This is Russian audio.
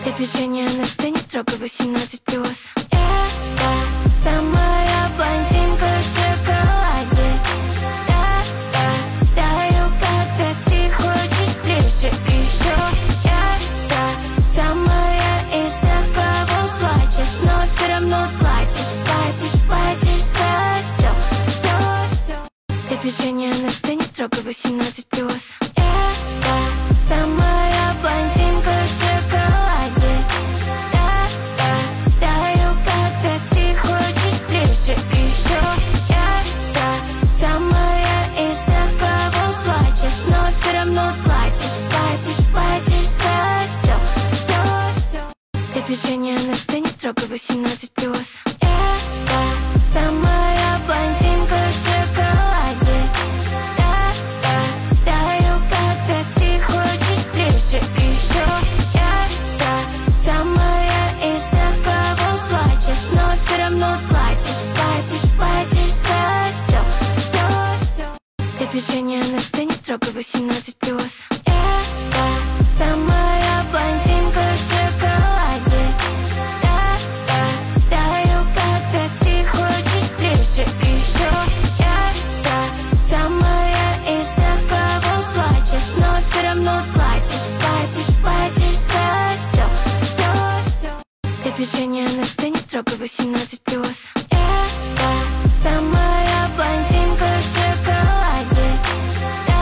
Все движения на сцене строго 18+. Я самая блондинка в шоколаде. Даю, когда ты хочешь ближе еще. Я самая, из-за кого плачешь, но все равно платишь за все. Все движения на сцене строго 18+. Я самая блондинка в шоколаде. Даю, когда ты хочешь ближе еще. Я самая, из-за кого плачешь, но все равно платишь за все. Все движения на сцене строго 18+. Я самая блондинка в шоколаде. Даю, когда ты хочешь ближе еще. Я самая, из-за кого плачешь, но все равно платишь за все. Все движения на сцене строго 18+. Я самая блондинка в шоколаде. Даю, когда ты хочешь ближе еще. Я самая, из-за кого плачешь, но все равно платишь за все. Все движения на сцене строго 18+. Я самая блондинка в шоколаде.